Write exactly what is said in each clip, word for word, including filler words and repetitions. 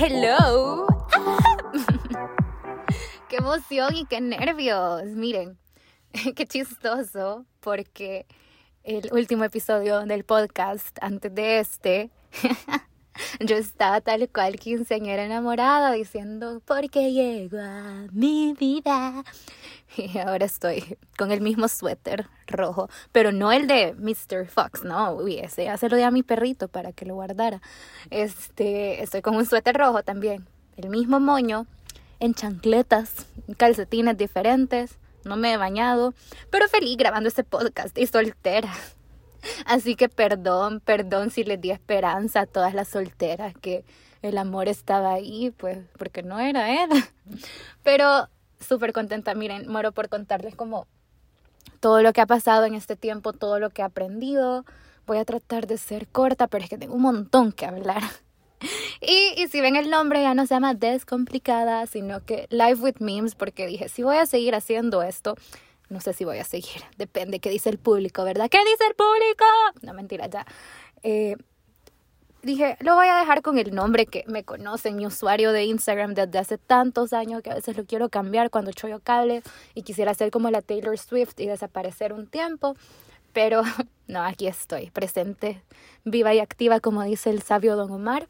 Hello. Qué emoción y qué nervios. Miren, qué chistoso, porque el último episodio del podcast, antes de este, yo estaba tal cual quinceañera enamorada diciendo, porque llego a mi vida. Y ahora estoy con el mismo suéter rojo, pero no el de mister Fox, no, uy, ese ya se lo di a mi perrito para que lo guardara. Este, estoy con un suéter rojo también, el mismo moño, en chancletas, calcetines diferentes, no me he bañado, pero feliz grabando este podcast y soltera. Así que perdón, perdón si les di esperanza a todas las solteras que el amor estaba ahí, pues porque no era él. Pero súper contenta, miren, muero por contarles como todo lo que ha pasado en este tiempo, todo lo que he aprendido. Voy a tratar de ser corta, pero es que tengo un montón que hablar. Y, y si ven el nombre ya no se llama Descomplicada, sino que Live with Memes, porque dije, si voy a seguir haciendo esto, no sé si voy a seguir, depende qué dice el público, ¿verdad? ¿Qué dice el público? No, mentira, ya. Eh, dije, lo voy a dejar con el nombre que me conocen, mi usuario de Instagram desde hace tantos años que a veces lo quiero cambiar cuando chollo cable y quisiera ser como la Taylor Swift y desaparecer un tiempo. Pero no, aquí estoy, presente, viva y activa, como dice el sabio Don Omar.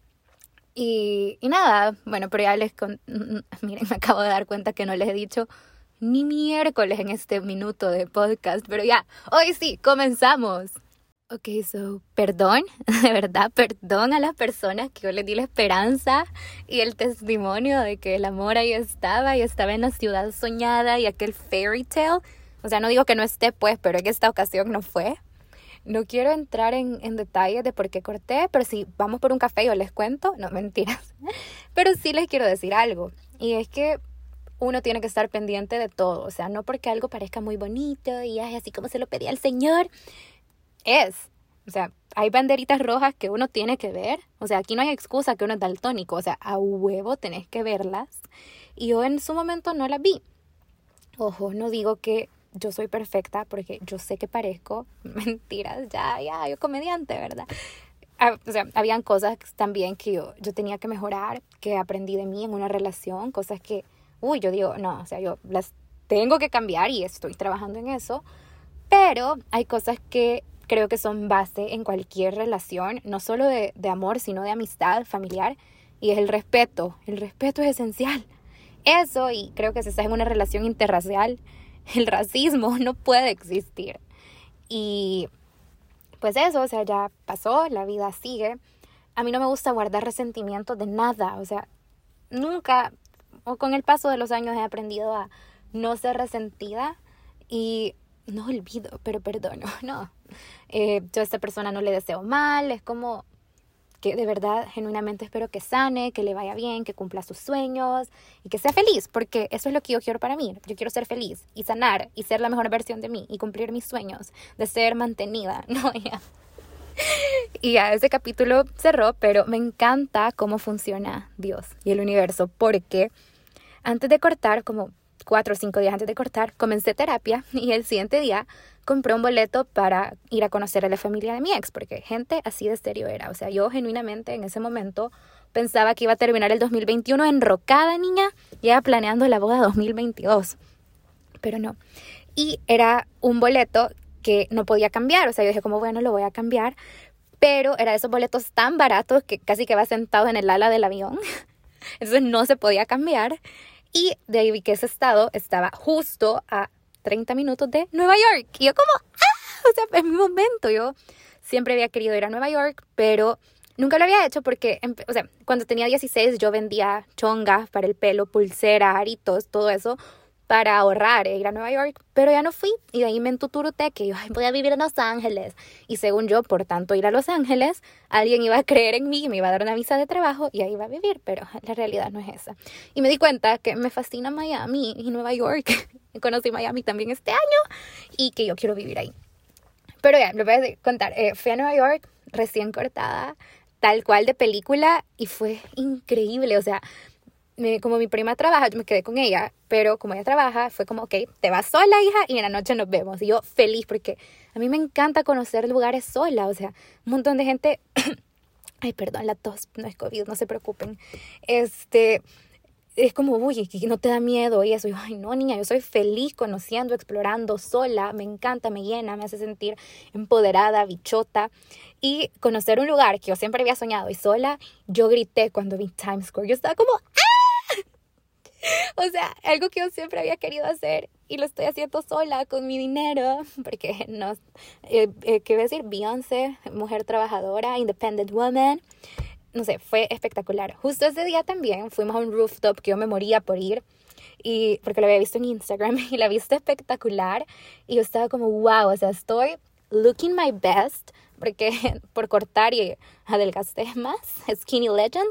Y, y nada, bueno, pero ya les... Con... Miren, me acabo de dar cuenta que no les he dicho ni miércoles en este minuto de podcast, pero ya, hoy sí, comenzamos. Ok, so, perdón, de verdad, perdón a las personas que yo les di la esperanza y el testimonio de que el amor ahí estaba y estaba en la ciudad soñada y aquel fairy tale. O sea, no digo que no esté, pues, pero en esta ocasión no fue. No quiero entrar en, en detalles de por qué corté, pero si vamos por un café yo les cuento, no, mentiras. Pero sí les quiero decir algo, y es que uno tiene que estar pendiente de todo, o sea, no porque algo parezca muy bonito y ay, así como se lo pedía al Señor, es, o sea, hay banderitas rojas que uno tiene que ver, o sea, aquí no hay excusa que uno es daltónico, o sea, a huevo tenés que verlas, y yo en su momento no las vi. Ojo, no digo que yo soy perfecta, porque yo sé que parezco, mentiras, ya, ya, yo comediante, ¿verdad? Ah, o sea, habían cosas también que yo, yo tenía que mejorar, que aprendí de mí en una relación, cosas que Uy, yo digo, no, o sea, yo las tengo que cambiar y estoy trabajando en eso. Pero hay cosas que creo que son base en cualquier relación, no solo de, de amor, sino de amistad, familiar. Y es el respeto. El respeto es esencial. Eso, y creo que si estás en una relación interracial, el racismo no puede existir. Y pues eso, o sea, ya pasó, la vida sigue. A mí no me gusta guardar resentimientos de nada, o sea, nunca... O con el paso de los años he aprendido a no ser resentida y no olvido, pero perdono, no. Eh, yo a esta persona no le deseo mal, es como que de verdad, genuinamente espero que sane, que le vaya bien, que cumpla sus sueños y que sea feliz, porque eso es lo que yo quiero para mí. Yo quiero ser feliz y sanar y ser la mejor versión de mí y cumplir mis sueños de ser mantenida, no, ya. Y ya ese capítulo cerró, pero me encanta cómo funciona Dios y el universo, porque antes de cortar, como cuatro o cinco días antes de cortar, comencé terapia y el siguiente día compré un boleto para ir a conocer a la familia de mi ex, porque gente así de serio era. O sea, yo genuinamente en ese momento pensaba que iba a terminar el dos mil veintiuno enrocada, niña, ya planeando la boda dos mil veintidós, pero no. Y era un boleto que no podía cambiar, o sea, yo dije como, bueno, lo voy a cambiar, pero era de esos boletos tan baratos que casi que va sentado en el ala del avión, entonces no se podía cambiar. Y de ahí vi que ese estado estaba justo a treinta minutos de Nueva York. Y yo como, ¡ah! O sea, en mi momento yo siempre había querido ir a Nueva York, pero nunca lo había hecho porque, o sea, cuando tenía dieciséis yo vendía chongas para el pelo, pulseras, aritos, todo eso, para ahorrar e ir a Nueva York, pero ya no fui. Y de ahí me entuturuté que yo ay, voy a vivir en Los Ángeles. Y según yo, por tanto ir a Los Ángeles, alguien iba a creer en mí y me iba a dar una visa de trabajo y ahí iba a vivir, pero la realidad no es esa. Y me di cuenta que me fascina Miami y Nueva York. Conocí Miami también este año y que yo quiero vivir ahí. Pero ya, les voy a contar. Eh, fui a Nueva York recién cortada, tal cual de película, y fue increíble, o sea... Me, como mi prima trabaja, yo me quedé con ella, pero como ella trabaja, fue como, ok, te vas sola, hija, y en la noche nos vemos. Y yo feliz, porque a mí me encanta conocer lugares sola, o sea, un montón de gente Ay, perdón, la tos no es COVID, no se preocupen. Este, es como, uy, que no te da miedo y eso. Y yo, ay, no, niña, yo soy feliz conociendo, explorando sola. Me encanta, me llena, me hace sentir empoderada, bichota. Y conocer un lugar que yo siempre había soñado y sola, yo grité cuando vi Times Square. Yo estaba como, ¡ah! O sea, algo que yo siempre había querido hacer y lo estoy haciendo sola con mi dinero, porque no, eh, eh, ¿qué iba a decir? Beyoncé, mujer trabajadora, independent woman. No sé, fue espectacular. Justo ese día también fuimos a un rooftop que yo me moría por ir, y porque lo había visto en Instagram y la vista espectacular. Y yo estaba como, wow, o sea, estoy looking my best, porque por cortar y adelgacé más, Skinny Legend,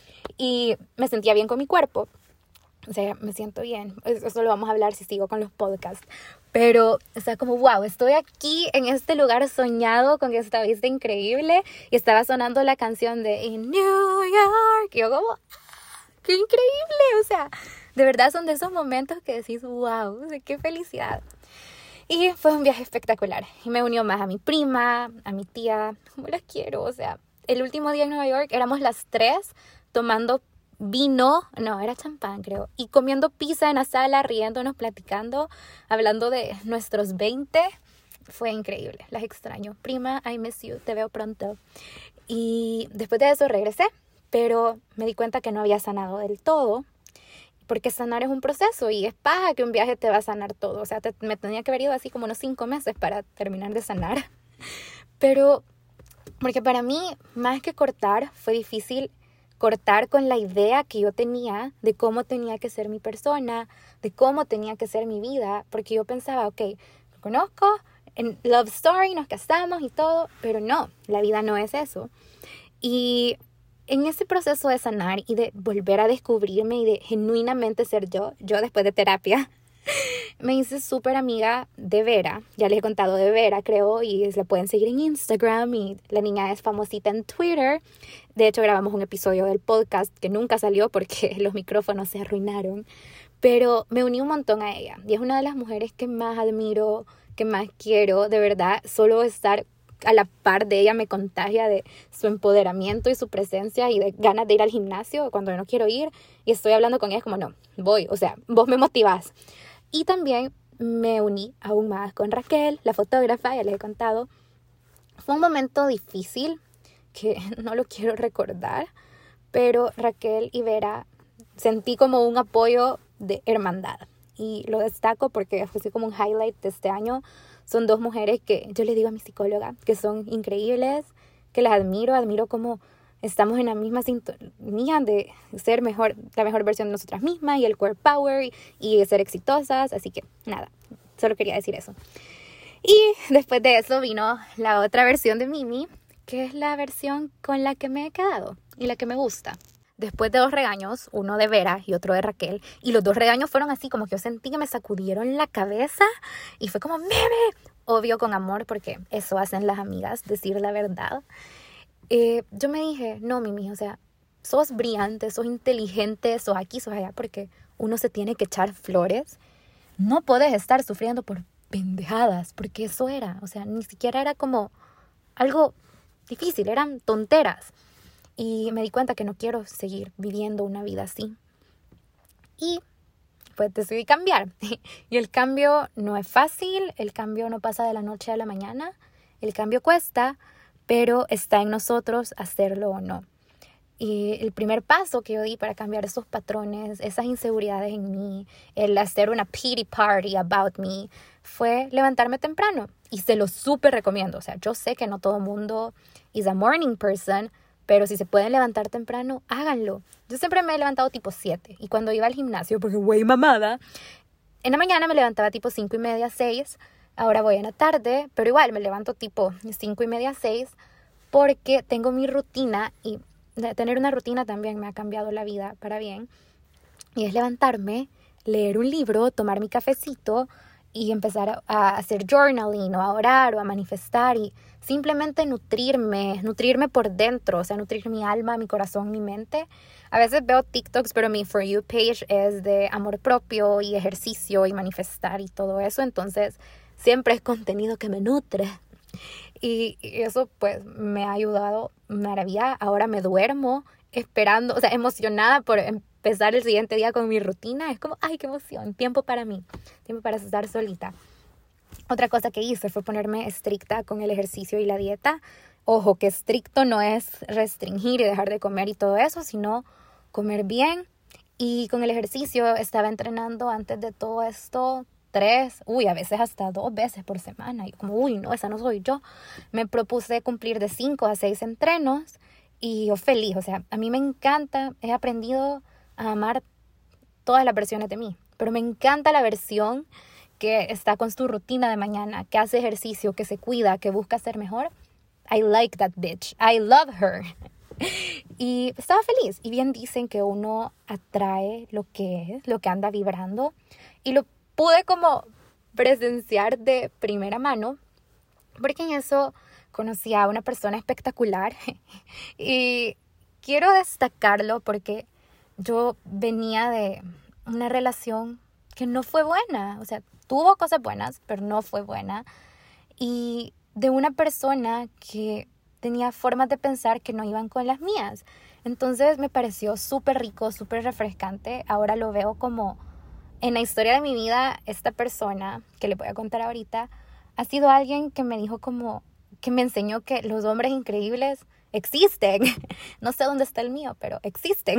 y me sentía bien con mi cuerpo. O sea, me siento bien. Eso lo vamos a hablar si sigo con los podcasts. Pero, o sea, como, wow, estoy aquí en este lugar soñado con esta vista increíble. Y estaba sonando la canción de In New York. Y yo como, ¡qué increíble! O sea, de verdad son de esos momentos que decís, wow, o sea, qué felicidad. Y fue un viaje espectacular. Y me unió más a mi prima, a mi tía. Como las quiero, o sea. El último día en Nueva York éramos las tres tomando vino, no, era champán creo, y comiendo pizza en la sala, riéndonos, platicando, hablando de nuestros veinte. Fue increíble, las extraño. Prima, I miss you, te veo pronto. Y después de eso regresé, pero me di cuenta que no había sanado del todo, porque sanar es un proceso y es paja que un viaje te va a sanar todo. O sea, te, me tenía que haber ido así como unos cinco meses para terminar de sanar. Pero, porque para mí, más que cortar, fue difícil cortar con la idea que yo tenía de cómo tenía que ser mi persona, de cómo tenía que ser mi vida, porque yo pensaba, ok, lo conozco, en love story, nos casamos y todo, pero no, la vida no es eso. Y en ese proceso de sanar y de volver a descubrirme y de genuinamente ser yo, yo después de terapia, me hice súper amiga de Vera. Ya les he contado de Vera, creo, y la pueden seguir en Instagram, y la niña es famosita en Twitter. De hecho, grabamos un episodio del podcast que nunca salió porque los micrófonos se arruinaron, pero me uní un montón a ella, y es una de las mujeres que más admiro, que más quiero. De verdad, solo estar a la par de ella me contagia de su empoderamiento y su presencia y de ganas de ir al gimnasio cuando yo no quiero ir, y estoy hablando con ella, es como, no, voy, o sea, vos me motivás. Y también me uní aún más con Raquel, la fotógrafa, ya les he contado. Fue un momento difícil que no lo quiero recordar, pero Raquel y Vera sentí como un apoyo de hermandad. Y lo destaco porque fue así como un highlight de este año. Son dos mujeres que yo le digo a mi psicóloga que son increíbles, que las admiro, admiro cómo estamos en la misma sintonía de ser mejor, la mejor versión de nosotras mismas, y el core power, y, y ser exitosas. Así que nada, solo quería decir eso. Y después de eso vino la otra versión de Mimi, que es la versión con la que me he quedado y la que me gusta. Después de dos regaños, uno de Vera y otro de Raquel, y los dos regaños fueron así como que yo sentí que me sacudieron la cabeza y fue como, ¡meme! Obvio, con amor, porque eso hacen las amigas, decir la verdad. Eh, yo me dije, no, Mimi, o sea, sos brillante, sos inteligente, sos aquí, sos allá, porque uno se tiene que echar flores. No podés estar sufriendo por pendejadas, porque eso era, o sea, ni siquiera era como algo difícil, eran tonteras. Y me di cuenta que no quiero seguir viviendo una vida así. Y pues decidí cambiar. Y el cambio no es fácil, el cambio no pasa de la noche a la mañana, el cambio cuesta, pero está en nosotros hacerlo o no. Y el primer paso que yo di para cambiar esos patrones, esas inseguridades en mí, el hacer una pity party about me, fue levantarme temprano. Y se lo súper recomiendo. O sea, yo sé que no todo el mundo is a morning person, pero si se pueden levantar temprano, háganlo. Yo siempre me he levantado tipo siete. Y cuando iba al gimnasio, porque güey mamada, en la mañana me levantaba tipo cinco y media, seis. Ahora voy en la tarde, pero igual me levanto tipo cinco y media, seis, porque tengo mi rutina, y tener una rutina también me ha cambiado la vida para bien. Y es levantarme, leer un libro, tomar mi cafecito y empezar a hacer journaling o a orar o a manifestar y simplemente nutrirme, nutrirme por dentro, o sea, nutrir mi alma, mi corazón, mi mente. A veces veo TikToks, pero mi For You page es de amor propio y ejercicio y manifestar y todo eso, entonces siempre es contenido que me nutre. Y eso pues me ha ayudado maravilla. Ahora me duermo esperando, o sea, emocionada por empezar el siguiente día con mi rutina. Es como, ay, qué emoción, tiempo para mí, tiempo para estar solita. Otra cosa que hice fue ponerme estricta con el ejercicio y la dieta. Ojo, que estricto no es restringir y dejar de comer y todo eso, sino comer bien. Y con el ejercicio estaba entrenando antes de todo esto tres, uy, a veces hasta dos veces por semana. Y como, uy, no, esa no soy yo. Me propuse cumplir de cinco a seis entrenos y yo feliz. O sea, a mí me encanta, he aprendido a amar todas las versiones de mí. Pero me encanta la versión que está con su rutina de mañana, que hace ejercicio, que se cuida, que busca ser mejor. I like that bitch. I love her. Y estaba feliz. Y bien dicen que uno atrae lo que es, lo que anda vibrando. Y lo pude como presenciar de primera mano, porque en eso conocí a una persona espectacular. Y quiero destacarlo porque yo venía de una relación que no fue buena. O sea, tuvo cosas buenas, pero no fue buena. Y de una persona que tenía formas de pensar que no iban con las mías. Entonces me pareció súper rico, súper refrescante. Ahora lo veo como en la historia de mi vida, esta persona que le voy a contar ahorita ha sido alguien que me dijo como, que me enseñó que los hombres increíbles existen. No sé dónde está el mío, pero existen.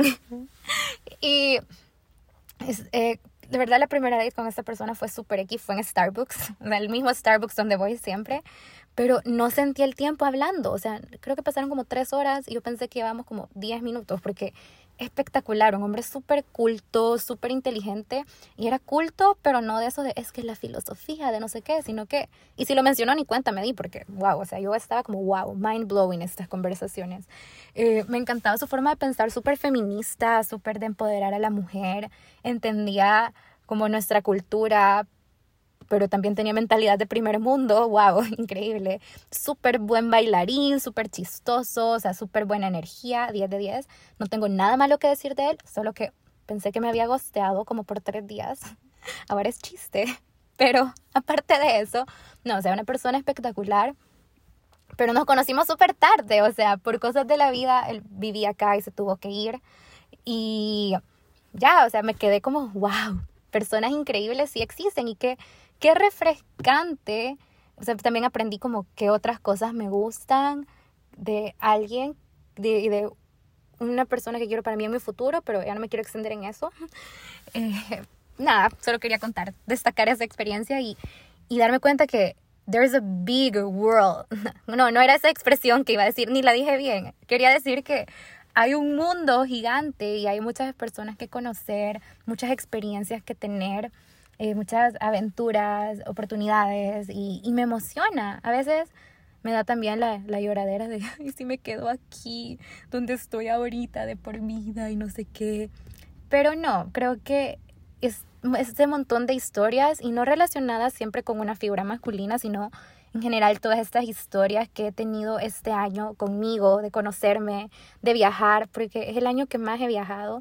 Y es, eh, de verdad la primera date con esta persona fue súper X, fue en Starbucks, el mismo Starbucks donde voy siempre. Pero no sentí el tiempo hablando, o sea, creo que pasaron como tres horas y yo pensé que llevábamos como diez minutos, porque espectacular, un hombre súper culto, súper inteligente, y era culto, pero no de eso de, es que es la filosofía de no sé qué, sino que, y si lo mencionó ni cuenta me di, porque wow, o sea, yo estaba como wow, mind blowing estas conversaciones. Eh, me encantaba su forma de pensar, súper feminista, súper de empoderar a la mujer, entendía como nuestra cultura, pero también tenía mentalidad de primer mundo, wow, increíble. Súper buen bailarín, súper chistoso, o sea, súper buena energía, diez de diez. No tengo nada malo que decir de él, solo que pensé que me había gosteado como por tres días. Ahora es chiste. Pero aparte de eso, no, o sea, una persona espectacular. Pero nos conocimos súper tarde, o sea, por cosas de la vida, él vivía acá y se tuvo que ir. Y ya, o sea, me quedé como, wow, personas increíbles sí existen y que qué refrescante. O sea, también aprendí como qué otras cosas me gustan de alguien, de, de una persona que quiero para mí en mi futuro, pero ya no me quiero extender en eso. Eh, nada, solo quería contar, destacar esa experiencia y, y darme cuenta que there's a big world. No, no era esa expresión que iba a decir, ni la dije bien. Quería decir que hay un mundo gigante y hay muchas personas que conocer, muchas experiencias que tener, eh, muchas aventuras, oportunidades y, y me emociona. A veces me da también la, la lloradera de, ay, si me quedo aquí donde estoy ahorita de por vida y no sé qué. Pero no, creo que es ese montón de historias y no relacionadas siempre con una figura masculina, sino en general todas estas historias que he tenido este año conmigo, de conocerme, de viajar, porque es el año que más he viajado.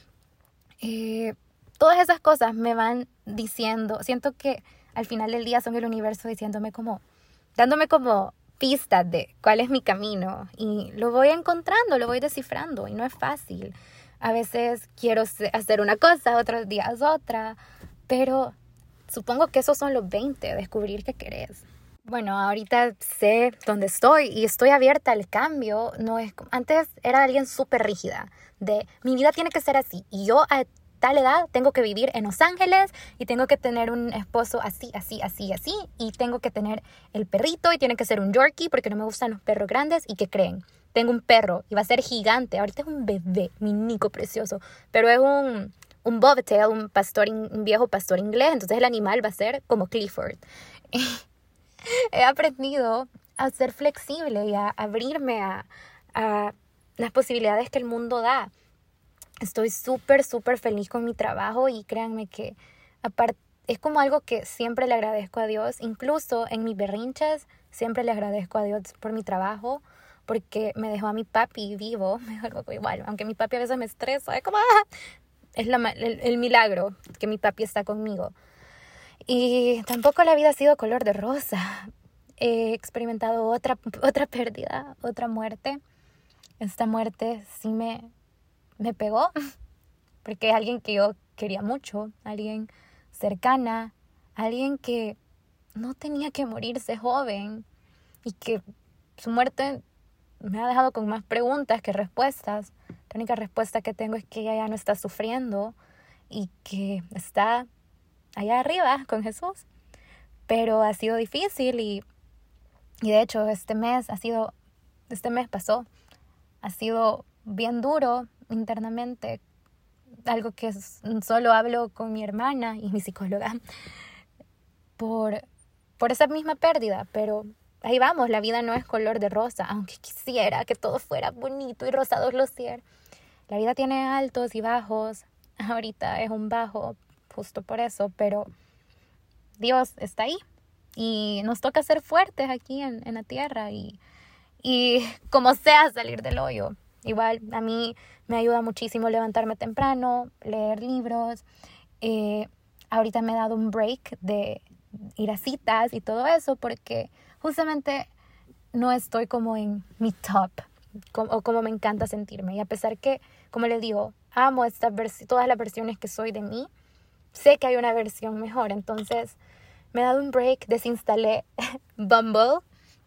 Eh, todas esas cosas me van diciendo, siento que al final del día son el universo diciéndome como, dándome como pistas de cuál es mi camino y lo voy encontrando, lo voy descifrando y no es fácil. A veces quiero hacer una cosa, otros días otra, pero supongo que esos son los veinte, descubrir qué querés. Bueno, ahorita sé dónde estoy y estoy abierta al cambio. No es, antes era alguien súper rígida, de mi vida tiene que ser así y yo a tal edad tengo que vivir en Los Ángeles y tengo que tener un esposo así, así, así, así y tengo que tener el perrito y tiene que ser un Yorkie porque no me gustan los perros grandes. ¿Y qué creen? Tengo un perro y va a ser gigante. Ahorita es un bebé, minico, precioso, pero es un, un bobtail, un, pastor, un viejo pastor inglés, entonces el animal va a ser como Clifford. He aprendido a ser flexible y a abrirme a, a las posibilidades que el mundo da. Estoy súper, súper feliz con mi trabajo y créanme que aparte, es como algo que siempre le agradezco a Dios. Incluso en mis berrinches siempre le agradezco a Dios por mi trabajo, porque me dejó a mi papi vivo. Me dejó algo igual, aunque mi papi a veces me estresa. Es como, ¡ah! Es la, el, el milagro que mi papi está conmigo. Y tampoco la vida ha sido color de rosa. he experimentado otra, otra pérdida, otra muerte. Esta muerte sí me, me pegó, porque es alguien que yo quería mucho, alguien cercana, alguien que no tenía que morirse joven y que su muerte me ha dejado con más preguntas que respuestas. La única respuesta que tengo es que ella ya no está sufriendo y que está allá arriba con Jesús. Pero ha sido difícil y, y de hecho este mes ha sido, este mes pasó, ha sido bien duro internamente. Algo que solo hablo con mi hermana y mi psicóloga por, por esa misma pérdida, pero ahí vamos, la vida no es color de rosa, aunque quisiera que todo fuera bonito y rosados los cielos. La vida tiene altos y bajos, ahorita es un bajo, justo por eso, pero Dios está ahí y nos toca ser fuertes aquí en, en la tierra y, y como sea salir del hoyo. Igual a mí me ayuda muchísimo levantarme temprano, leer libros. Eh, ahorita me he dado un break de ir a citas y todo eso porque justamente no estoy como en mi top como, o como me encanta sentirme. Y a pesar que, como les digo, amo esta vers- todas las versiones que soy de mí, sé que hay una versión mejor. Entonces me he dado un break, desinstalé Bumble.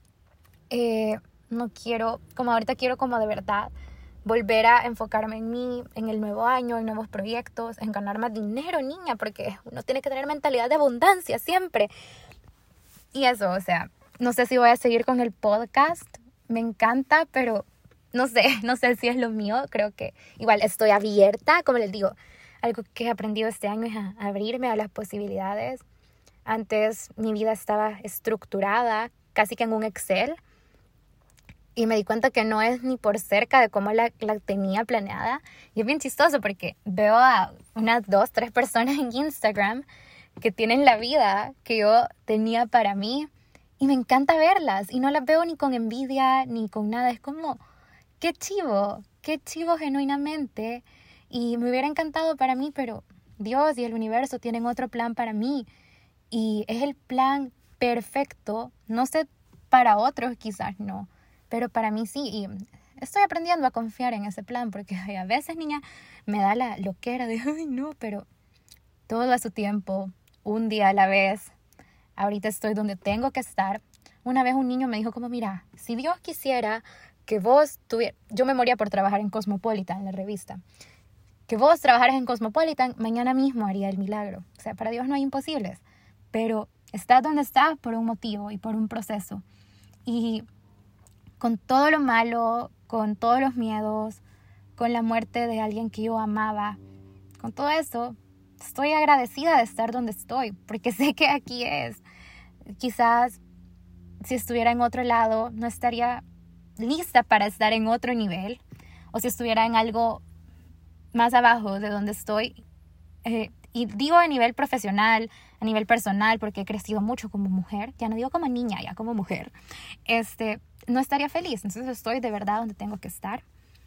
Eh, no quiero, como ahorita quiero como de verdad volver a enfocarme en mí, en el nuevo año, en nuevos proyectos, en ganar más dinero, niña, porque uno tiene que tener mentalidad de abundancia siempre. Y eso, o sea, no sé si voy a seguir con el podcast, me encanta, pero no sé, no sé si es lo mío. Creo que igual estoy abierta, como les digo, algo que he aprendido este año es a abrirme a las posibilidades. Antes mi vida estaba estructurada, casi que en un Excel, y me di cuenta que no es ni por cerca de cómo la, la tenía planeada. Y es bien chistoso porque veo a unas dos, tres personas en Instagram que tienen la vida que yo tenía para mí. Y me encanta verlas. Y no las veo ni con envidia, ni con nada. Es como, qué chivo, qué chivo genuinamente. Y me hubiera encantado para mí, pero Dios y el universo tienen otro plan para mí. Y es el plan perfecto. No sé, para otros quizás no. Pero para mí sí, y estoy aprendiendo a confiar en ese plan, porque ay, a veces, niña, me da la loquera de, ay, no, pero todo a su tiempo, un día a la vez. Ahorita estoy donde tengo que estar. Una vez un niño me dijo como, mira, si Dios quisiera que vos tuvieras, yo me moría por trabajar en Cosmopolitan, en la revista, que vos trabajaras en Cosmopolitan, mañana mismo haría el milagro. O sea, para Dios no hay imposibles, pero estás donde estás por un motivo y por un proceso. Y con todo lo malo, con todos los miedos, con la muerte de alguien que yo amaba, con todo eso, estoy agradecida de estar donde estoy, porque sé que aquí es. Quizás si estuviera en otro lado, no estaría lista para estar en otro nivel, o si estuviera en algo más abajo de donde estoy. Eh, y digo a nivel profesional, a nivel personal, porque he crecido mucho como mujer, ya no digo como niña, ya como mujer, este, no estaría feliz. Entonces estoy de verdad donde tengo que estar.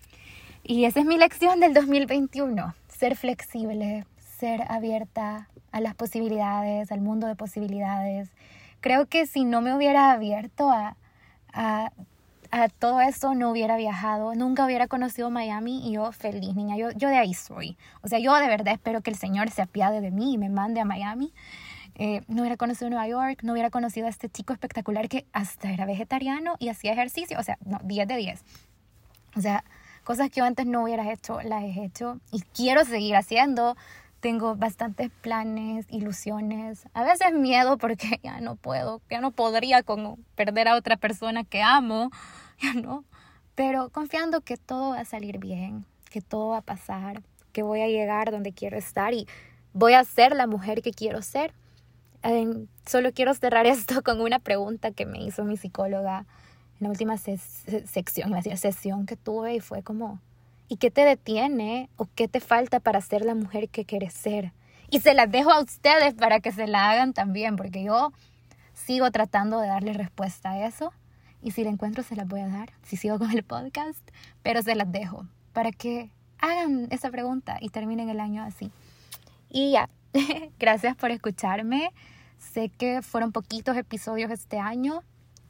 Y esa es mi lección del dos mil veintiuno, ser flexible, ser abierta a las posibilidades, al mundo de posibilidades. Creo que si no me hubiera abierto a, a, a todo esto, no hubiera viajado, nunca hubiera conocido Miami y yo feliz, niña, yo, yo de ahí soy. O sea, yo de verdad espero que el Señor se apiade de mí y me mande a Miami. Eh, no hubiera conocido Nueva York, no hubiera conocido a este chico espectacular que hasta era vegetariano y hacía ejercicio, o sea, no, diez de diez. O sea, cosas que yo antes no hubiera hecho, las he hecho y quiero seguir haciendo. Tengo bastantes planes, ilusiones, a veces miedo porque ya no puedo, ya no podría con perder a otra persona que amo, ya no, pero confiando que todo va a salir bien, que todo va a pasar, que voy a llegar donde quiero estar y voy a ser la mujer que quiero ser. Eh, solo quiero cerrar esto con una pregunta que me hizo mi psicóloga en la última ses- sección, iba a decir, sesión que tuve, y fue como, ¿y qué te detiene o qué te falta para ser la mujer que quieres ser? Y se las dejo a ustedes para que se la hagan también, porque yo sigo tratando de darle respuesta a eso. Y si la encuentro, se las voy a dar, si sigo con el podcast, pero se las dejo para que hagan esa pregunta y terminen el año así. Y ya, gracias por escucharme. Sé que fueron poquitos episodios este año.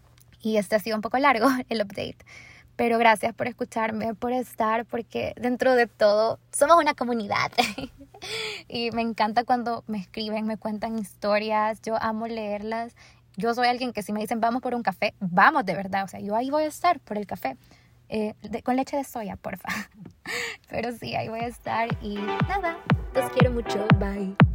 Y este ha sido un poco largo el update. Pero gracias por escucharme, por estar, porque dentro de todo somos una comunidad. Y me encanta cuando me escriben, me cuentan historias. Yo amo leerlas. Yo soy alguien que si me dicen vamos por un café, vamos de verdad. O sea, yo ahí voy a estar por el café. Eh, de, con leche de soya, porfa. Pero sí, ahí voy a estar. Y nada, los quiero mucho. Bye.